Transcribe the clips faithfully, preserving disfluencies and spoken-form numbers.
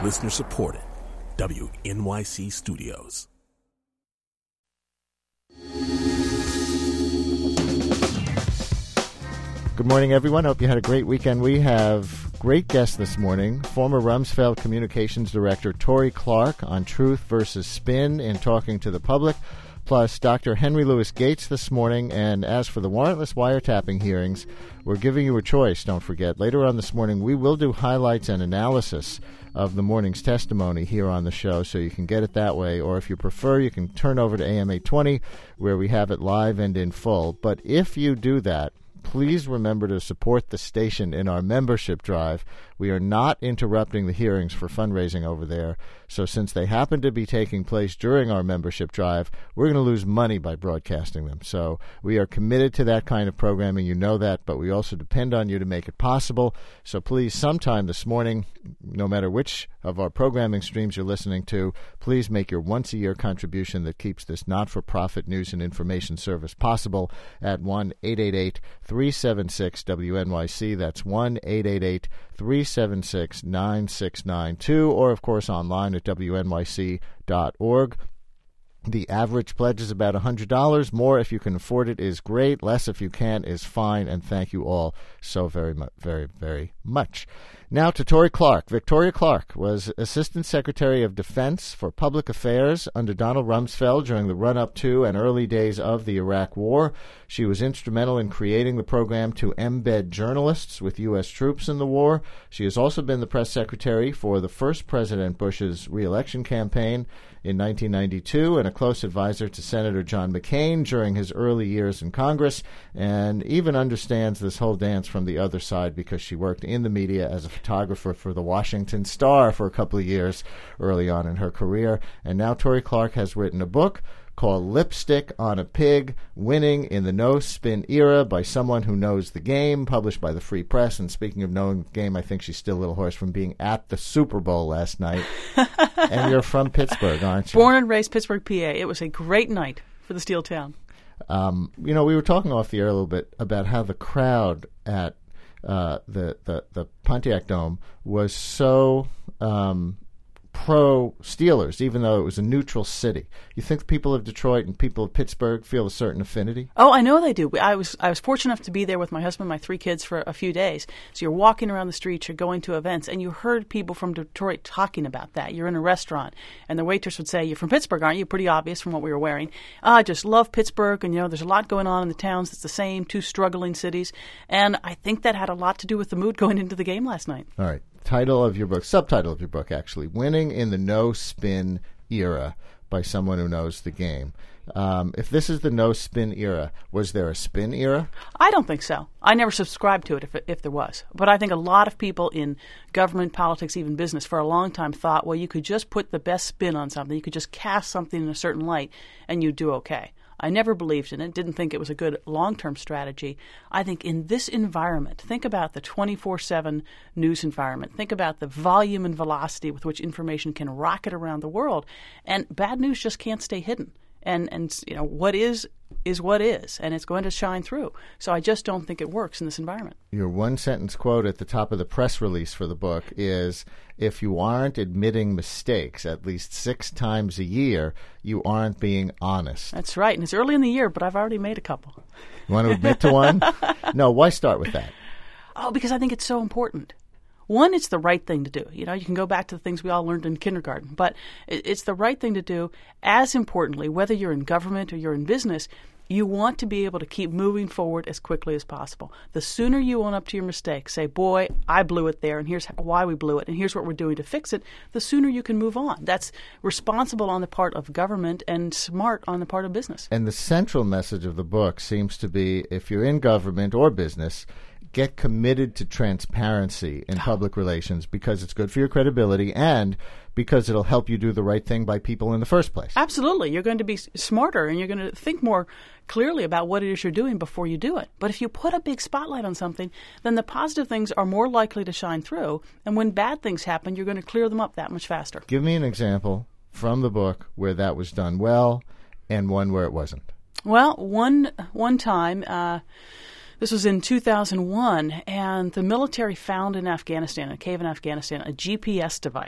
Listener supported. W N Y C Studios. Good morning, everyone. Hope you had a great weekend. We have great guests this morning. Former Rumsfeld Communications Director Tory Clark on Truth versus Spin in Talking to the Public, plus Doctor Henry Louis Gates this morning. And as for the warrantless wiretapping hearings, we're giving you a choice, don't forget. Later on this morning, we will do highlights and analysis of the morning's testimony here on the show, so you can get it that way. Or if you prefer, you can turn over to A M eight twenty, where we have it live and in full. But if you do that, please remember to support the station in our membership drive. We are not interrupting the hearings for fundraising over there. So since they happen to be taking place during our membership drive, we're going to lose money by broadcasting them. So we are committed to that kind of programming. You know that, but we also depend on you to make it possible. So please, sometime this morning, no matter which of our programming streams you're listening to, please make your once-a-year contribution that keeps this not-for-profit news and information service possible at one eight eight eight, three seven six, W N Y C. That's one eight eight eight, three seven six, nine six nine two, or, of course, online at W N Y C dot org. The average pledge is about one hundred dollars. More if you can afford it is great. Less if you can't is fine. And thank you all so very, mu- very, very much. Now to Tory Clark. Victoria Clark was Assistant Secretary of Defense for Public Affairs under Donald Rumsfeld during the run-up to and early days of the Iraq War. She was instrumental in creating the program to embed journalists with U S troops in the war. She has also been the press secretary for the first President Bush's re-election campaign in nineteen ninety-two and a close advisor to Senator John McCain during his early years in Congress, and even understands this whole dance from the other side because she worked in the media as a photographer for the Washington Star for a couple of years early on in her career. And now Tory Clark has written a book called Lipstick on a Pig, Winning in the No-Spin Era by Someone Who Knows the Game, published by the Free Press. And speaking of knowing the game, I think she's still a little hoarse from being at the Super Bowl last night. And you're from Pittsburgh, aren't you? Born and raised Pittsburgh, P A. It was a great night for the Steel Town. Um, you know, we were talking off the air a little bit about how the crowd at uh, the, the, the Pontiac Dome was so um, pro-Steelers, even though it was a neutral city. You think the people of Detroit and people of Pittsburgh feel a certain affinity? Oh, I know they do. I was I was fortunate enough to be there with my husband and my three kids for a few days. So you're walking around the streets, you're going to events, and you heard people from Detroit talking about that. You're in a restaurant, and the waitress would say, "You're from Pittsburgh, aren't you?" Pretty obvious from what we were wearing. Oh, I just love Pittsburgh, and, you know, there's a lot going on in the towns. It's the same, two struggling cities. And I think that had a lot to do with the mood going into the game last night. All right. Title of your book, subtitle of your book, actually, Winning in the No-Spin Era by Someone Who Knows the Game. Um, if this is the no-spin era, was there a spin era? I don't think so. I never subscribed to it if, if there was. But I think a lot of people in government, politics, even business, for a long time thought, well, you could just put the best spin on something. You could just cast something in a certain light, and you'd do okay. I never believed in it, didn't think it was a good long-term strategy. I think in this environment, think about the twenty-four seven news environment. Think about the volume and velocity with which information can rocket around the world. And bad news just can't stay hidden. And, and you know, what is is what is, and it's going to shine through. So I just don't think it works in this environment. Your one-sentence quote at the top of the press release for the book is, if you aren't admitting mistakes at least six times a year, you aren't being honest. That's right, and it's early in the year, but I've already made a couple. You want to admit to one? No, why start with that? Oh, because I think it's so important. One, it's the right thing to do. You know, you can go back to the things we all learned in kindergarten, but it's the right thing to do. As importantly, whether you're in government or you're in business, you want to be able to keep moving forward as quickly as possible. The sooner you own up to your mistake, say, boy, I blew it there, and here's why we blew it, and here's what we're doing to fix it, the sooner you can move on. That's responsible on the part of government and smart on the part of business. And the central message of the book seems to be, if you're in government or business, get committed to transparency in public relations because it's good for your credibility and because it'll help you do the right thing by people in the first place. Absolutely. You're going to be smarter and you're going to think more clearly about what it is you're doing before you do it. But if you put a big spotlight on something, then the positive things are more likely to shine through. And when bad things happen, you're going to clear them up that much faster. Give me an example from the book where that was done well and one where it wasn't. Well, one one time... Uh, This was in two thousand one, and the military found in Afghanistan, in a cave in Afghanistan, a G P S device.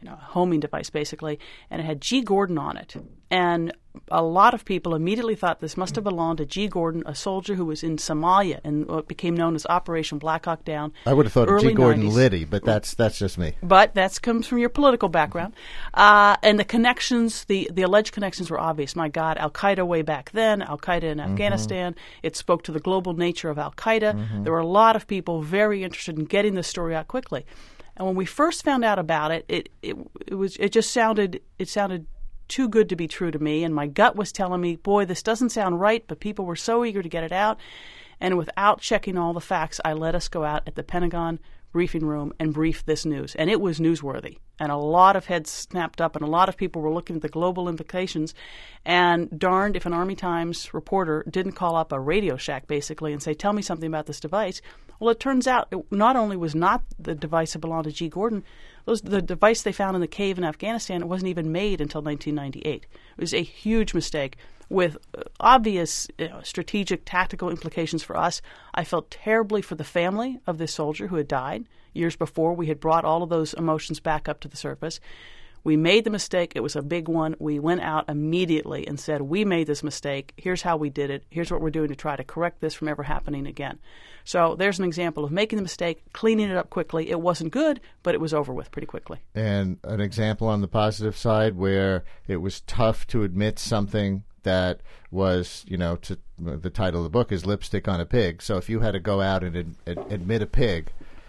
you know, homing device basically, and it had G. Gordon on it. And a lot of people immediately thought this must have belonged to G. Gordon, a soldier who was in Somalia in what became known as Operation Black Hawk Down. I would have thought of G. Gordon nineties. Liddy, but that's that's just me. But that comes from your political background. Uh, and the connections, the, the alleged connections were obvious. My God, Al-Qaeda way back then, Al-Qaeda in mm-hmm. Afghanistan. It spoke to the global nature of Al-Qaeda. Mm-hmm. There were a lot of people very interested in getting this story out quickly. And when we first found out about it, it, it, it was it just sounded it sounded too good to be true to me, and my gut was telling me, boy, this doesn't sound right, but people were so eager to get it out. And without checking all the facts, I let us go out at the Pentagon briefing room and brief this news. And it was newsworthy. And a lot of heads snapped up, and a lot of people were looking at the global implications. And darned if an Army Times reporter didn't call up a Radio Shack, basically, and say, tell me something about this device. Well, it turns out it not only was not the device that belonged to G. Gordon, those, the device they found in the cave in Afghanistan, it wasn't even made until nineteen ninety-eight. It was a huge mistake with obvious you know, strategic, tactical implications for us. I felt terribly for the family of this soldier who had died years before. We had brought all of those emotions back up to the surface. We made the mistake. It was a big one. We went out immediately and said, we made this mistake. Here's how we did it. Here's what we're doing to try to correct this from ever happening again. So there's an example of making the mistake, cleaning it up quickly. It wasn't good, but it was over with pretty quickly. And an example on the positive side where it was tough to admit something that was, you know, to, the title of the book is Lipstick on a Pig. So if you had to go out and ad, ad, admit a pig,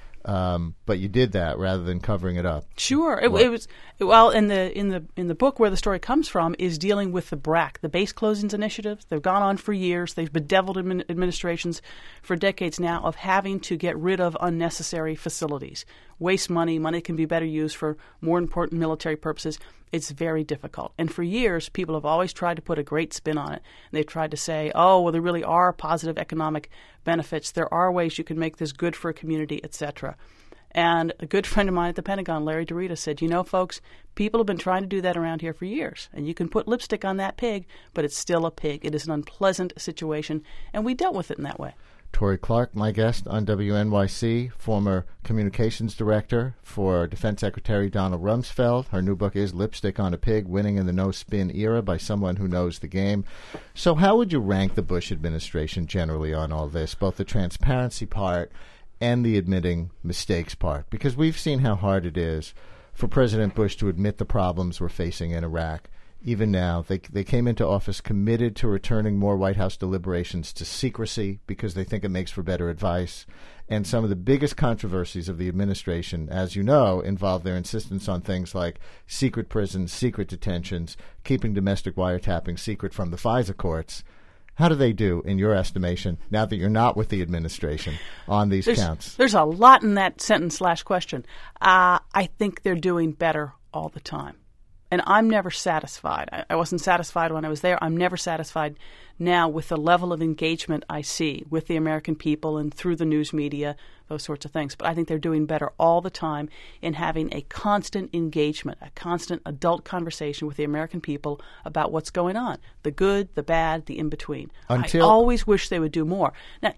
Um, but you did that rather than covering it up. Sure, it, it was well in the in the in the book where the story comes from is dealing with the B R A C, the Base Closings Initiative. They've gone on for years. They've bedeviled admin, administrations for decades now of having to get rid of unnecessary facilities, waste money. Money can be better used for more important military purposes. It's very difficult. And for years, people have always tried to put a great spin on it. They've tried to say, oh, well, there really are positive economic benefits. There are ways you can make this good for a community, et cetera. And a good friend of mine at the Pentagon, Larry DeRita, said, you know, folks, people have been trying to do that around here for years. And you can put lipstick on that pig, but it's still a pig. It is an unpleasant situation, and we dealt with it in that way. Tori Clark, my guest on W N Y C, former communications director for Defense Secretary Donald Rumsfeld. Her new book is Lipstick on a Pig, Winning in the No-Spin Era by Someone Who Knows the Game. So how would you rank the Bush administration generally on all this, both the transparency part and the admitting mistakes part? Because we've seen how hard it is for President Bush to admit the problems we're facing in Iraq. Even now, they they came into office committed to returning more White House deliberations to secrecy because they think it makes for better advice. And some of the biggest controversies of the administration, as you know, involve their insistence on things like secret prisons, secret detentions, keeping domestic wiretapping secret from the FISA courts. How do they do, in your estimation, now that you're not with the administration, on these there's, counts? There's a lot in that sentence slash question. Uh, I think they're doing better all the time. And I'm never satisfied. I, I wasn't satisfied when I was there. I'm never satisfied now with the level of engagement I see with the American people and through the news media, those sorts of things. But I think they're doing better all the time in having a constant engagement, a constant adult conversation with the American people about what's going on, the good, the bad, the in-between. Until, I always wish they would do more. Now,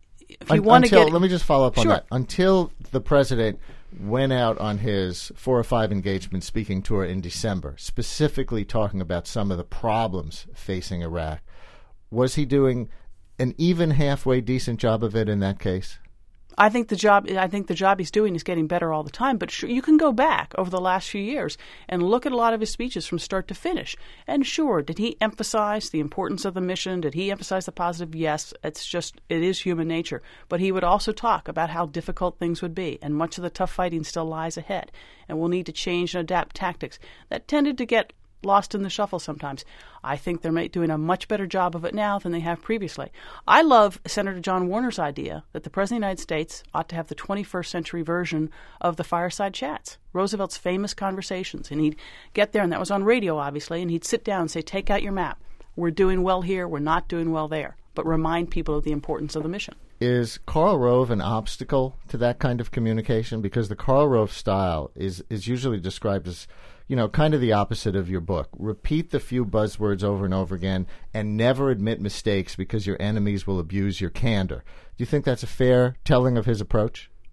if you un, want to get... Let me just follow up sure. on that. Until the president went out on his four or five engagement speaking tour in December, specifically talking about some of the problems facing Iraq, was he doing an even halfway decent job of it in that case? I think the job I think the job he's doing is getting better all the time. But sure, you can go back over the last few years and look at a lot of his speeches from start to finish. And sure, did he emphasize the importance of the mission? Did he emphasize the positive? Yes, it's just it is human nature. But he would also talk about how difficult things would be, and much of the tough fighting still lies ahead, and we'll need to change and adapt tactics. That tended to get lost in the shuffle sometimes. I think they're doing a much better job of it now than they have previously. I love Senator John Warner's idea that the President of the United States ought to have the twenty-first century version of the fireside chats, Roosevelt's famous conversations. And he'd get there, and that was on radio, obviously, and he'd sit down and say, take out your map. We're doing well here. We're not doing well there. But remind people of the importance of the mission. Is Karl Rove an obstacle to that kind of communication? Because the Karl Rove style is, is usually described as, you know, kind of the opposite of your book. Repeat the few buzzwords over and over again and never admit mistakes because your enemies will abuse your candor. Do you think that's a fair telling of his approach?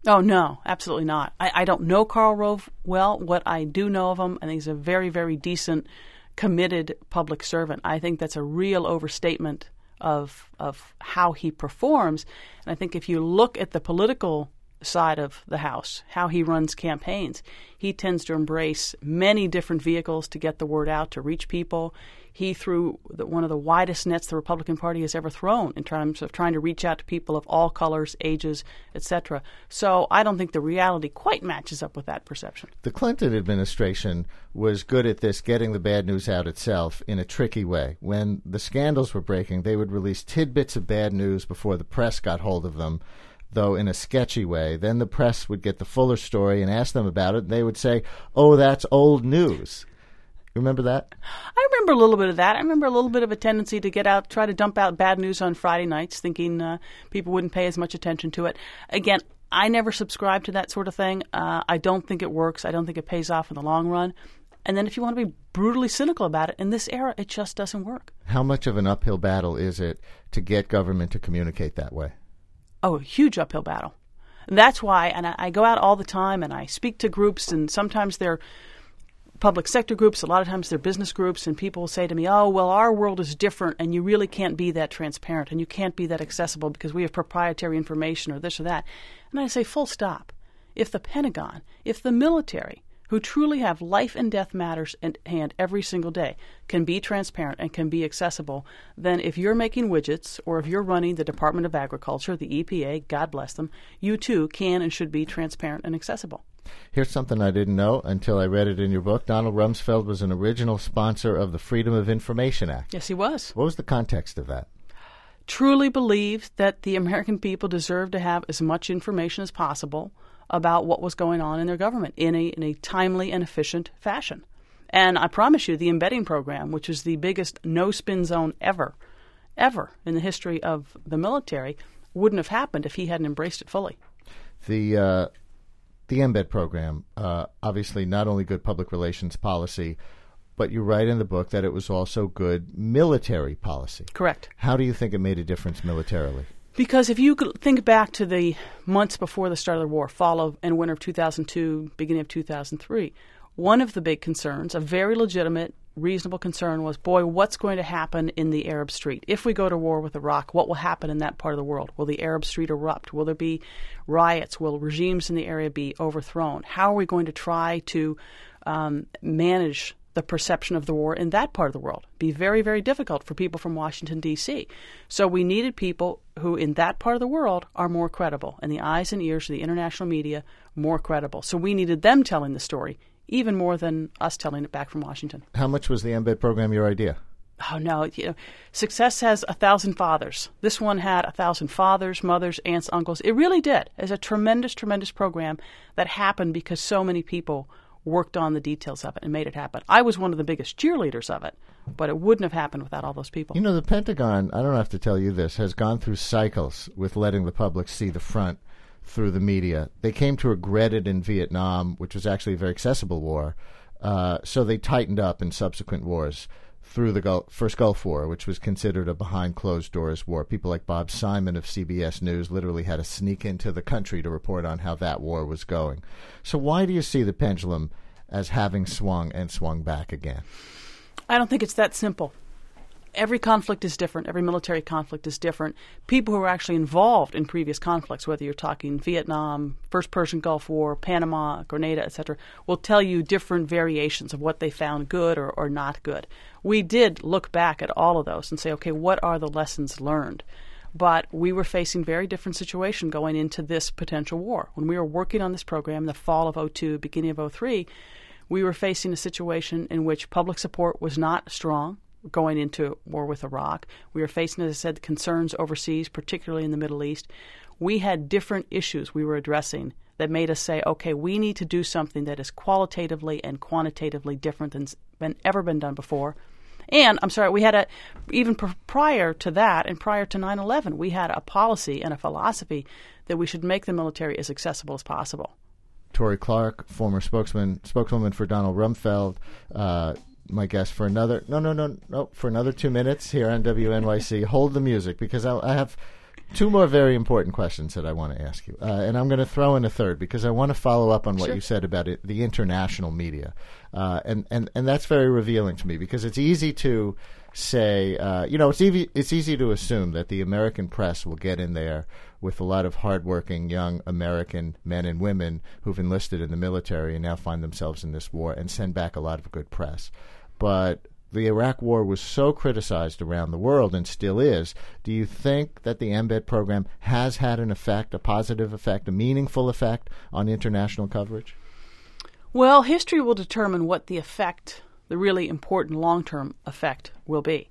Oh, no, absolutely not. I, I don't know Karl Rove well. What I do know of him, I think he's a very, very decent, committed public servant. I think that's a real overstatement of of how he performs. And I think if you look at the political side of the House, how he runs campaigns, he tends to embrace many different vehicles to get the word out, to reach people. He threw the, one of the widest nets the Republican Party has ever thrown in terms of trying to reach out to people of all colors, ages, et cetera. So I don't think the reality quite matches up with that perception. The Clinton administration was good at this, getting the bad news out itself in a tricky way. When the scandals were breaking, they would release tidbits of bad news before the press got hold of them, though in a sketchy way. Then the press would get the fuller story and ask them about it. And they would say, oh, that's old news. You remember that? I remember a little bit of that. I remember a little bit of a tendency to get out, try to dump out bad news on Friday nights, thinking uh, people wouldn't pay as much attention to it. Again, I never subscribe to that sort of thing. Uh, I don't think it works. I don't think it pays off in the long run. And then if you want to be brutally cynical about it, in this era, it just doesn't work. How much of an uphill battle is it to get government to communicate that way? Oh, a huge uphill battle. And that's why, and I, I go out all the time and I speak to groups, and sometimes they're public sector groups, a lot of times they're business groups, and people will say to me, oh, well, our world is different and you really can't be that transparent and you can't be that accessible because we have proprietary information or this or that. And I say, full stop. If the Pentagon, if the military, who truly have life and death matters in hand every single day, can be transparent and can be accessible, then if you're making widgets or if you're running the Department of Agriculture, the E P A, God bless them, you too can and should be transparent and accessible. Here's something I didn't know until I read it in your book. Donald Rumsfeld was an original sponsor of the Freedom of Information Act. Yes, he was. What was the context of that? Truly believed that the American people deserved to have as much information as possible about what was going on in their government in a in a timely and efficient fashion. And I promise you, the embedding program, which is the biggest no-spin zone ever, ever in the history of the military, wouldn't have happened if he hadn't embraced it fully. The uh, the embed program, uh, obviously not only good public relations policy, but you write in the book that it was also good military policy. Correct. How do you think it made a difference militarily? Because if you think back to the months before the start of the war, fall of and winter of two thousand two, beginning of two thousand three, one of the big concerns, a very legitimate, reasonable concern, was, boy, what's going to happen in the Arab Street? If we go to war with Iraq, what will happen in that part of the world? Will the Arab Street erupt? Will there be riots? Will regimes in the area be overthrown? How are we going to try to um, manage the perception of the war in that part of the world? Be very, very difficult for people from Washington, D C So we needed people who in that part of the world are more credible, in the eyes and ears of the international media, more credible. So we needed them telling the story even more than us telling it back from Washington. How much was the embed program your idea? Oh, no. You know, success has a thousand fathers. This one had a thousand fathers, mothers, aunts, uncles. It really did. It's a tremendous, tremendous program that happened because so many people worked on the details of it and made it happen. I was one of the biggest cheerleaders of it, but it wouldn't have happened without all those people. You know, the Pentagon, I don't have to tell you this, has gone through cycles with letting the public see the front through the media. They came to regret it in Vietnam, which was actually a very accessible war, uh, so they tightened up in subsequent wars through the Gulf, first Gulf War, which was considered a behind-closed-doors war. People like Bob Simon of C B S News literally had to sneak into the country to report on how that war was going. So why do you see the pendulum as having swung and swung back again? I don't think it's that simple. Every conflict is different. Every military conflict is different. People who are actually involved in previous conflicts, whether you're talking Vietnam, First Persian Gulf War, Panama, Grenada, et cetera, will tell you different variations of what they found good or, or not good. We did look back at all of those and say, okay, what are the lessons learned? But we were facing a very different situation going into this potential war. When we were working on this program in the fall of oh two, beginning of oh three, we were facing a situation in which public support was not strong going into war with Iraq. We were facing, as I said, concerns overseas, particularly in the Middle East. We had different issues we were addressing that made us say, okay, we need to do something that is qualitatively and quantitatively different than been, ever been done before. And, I'm sorry, we had a, even pr- prior to that and prior to nine eleven, we had a policy and a philosophy that we should make the military as accessible as possible. Tori Clark, former spokesman, spokeswoman for Donald Rumsfeld, uh, my guest for another, no, no, no, no, for another two minutes here on W N Y C. Hold the music, because I, I have Two more very important questions that I want to ask you. Uh, and I'm going to throw in a third because I want to follow up on what Sure. you said about it, the international media. Uh, and, and, and that's very revealing to me because it's easy to say, uh, you know, it's easy, it's easy to assume that the American press will get in there with a lot of hardworking young American men and women who've enlisted in the military and now find themselves in this war and send back a lot of good press. But the Iraq War was so criticized around the world and still is. Do you think that the Embed program has had an effect, a positive effect, a meaningful effect on international coverage? Well, history will determine what the effect, the really important long-term effect, will be.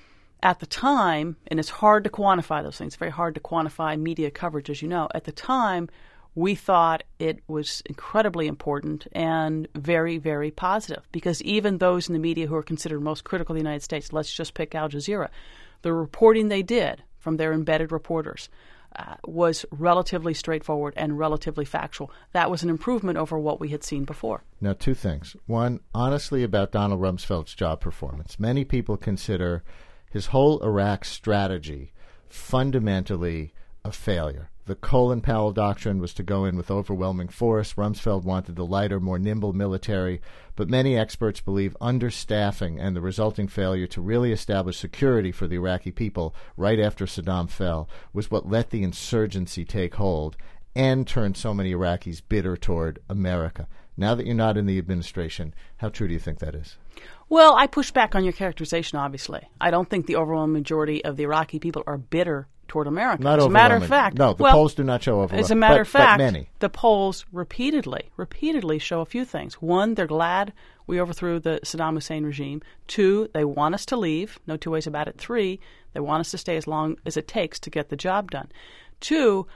At the time, and it's hard to quantify those things, it's very hard to quantify media coverage, as you know. At the time, we thought it was incredibly important and very, very positive because even those in the media who are considered most critical of the United States, let's just pick Al Jazeera, the reporting they did from their embedded reporters uh, was relatively straightforward and relatively factual. That was an improvement over what we had seen before. Now, two things. One, honestly, about Donald Rumsfeld's job performance. Many people consider his whole Iraq strategy fundamentally a failure. The Colin Powell doctrine was to go in with overwhelming force. Rumsfeld wanted the lighter, more nimble military, but many experts believe understaffing and the resulting failure to really establish security for the Iraqi people right after Saddam fell was what let the insurgency take hold and turned so many Iraqis bitter toward America. Now that you're not in the administration, how true do you think that is? Well, I push back on your characterization, obviously. I don't think the overwhelming majority of the Iraqi people are bitter toward America. Not as a matter of fact, no, the well, polls do not show overwhelming. As a matter but, of fact, but many. the polls repeatedly, repeatedly show a few things. One, they're glad we overthrew the Saddam Hussein regime. Two, they want us to leave. No two ways about it. Three, they want us to stay as long as it takes to get the job done. Two,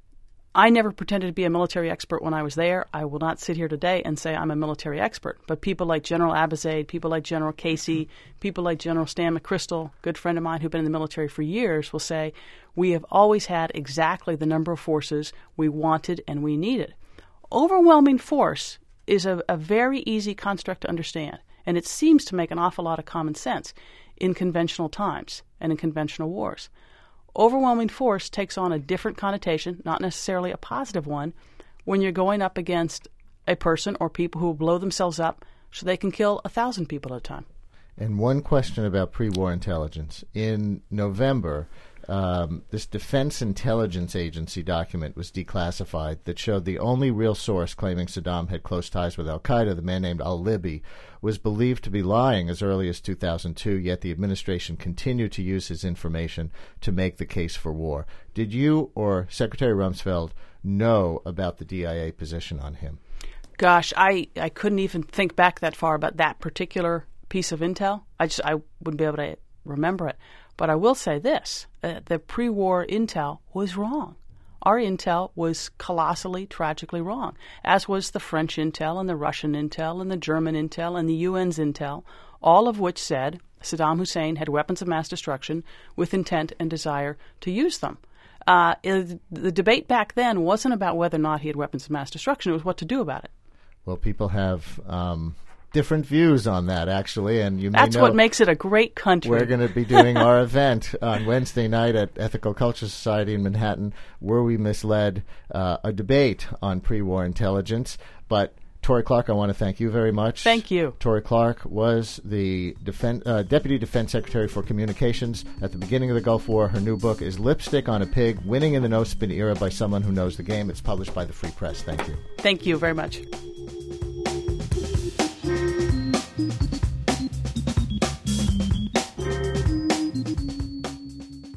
I never pretended to be a military expert when I was there. I will not sit here today and say I'm a military expert. But people like General Abizaid, people like General Casey, people like General Stan McChrystal, good friend of mine who've been in the military for years, will say we have always had exactly the number of forces we wanted and we needed. Overwhelming force is a, a very easy construct to understand, and it seems to make an awful lot of common sense in conventional times and in conventional wars. Overwhelming force takes on a different connotation, not necessarily a positive one, when you're going up against a person or people who will blow themselves up so they can kill a thousand people at a time. And one question about pre-war intelligence. In November, um, this Defense Intelligence Agency document was declassified that showed the only real source claiming Saddam had close ties with al-Qaeda, the man named al-Libi, was believed to be lying as early as two thousand two, yet the administration continued to use his information to make the case for war. Did you or Secretary Rumsfeld know about the D I A position on him? Gosh, I, I couldn't even think back that far about that particular piece of intel. I just I wouldn't be able to remember it. But I will say this, uh, the pre-war intel was wrong. Our intel was colossally, tragically wrong, as was the French intel and the Russian intel and the German intel and the U N's intel, all of which said Saddam Hussein had weapons of mass destruction with intent and desire to use them. Uh, it, the debate back then wasn't about whether or not he had weapons of mass destruction. It was what to do about it. Well, people have um, different views on that, actually, and you may That's know what makes it a great country. we're going to be doing our event on Wednesday night at Ethical Culture Society in Manhattan, Were We Misled? Uh, a debate on pre-war intelligence. But Tori Clark, I want to thank you very much. Thank you. Tori Clark was the Defen- uh, Deputy Defense Secretary for Communications at the beginning of the Gulf War. Her new book is Lipstick on a Pig, Winning in the No-Spin Era by Someone Who Knows the Game. It's published by the Free Press. Thank you. Thank you very much.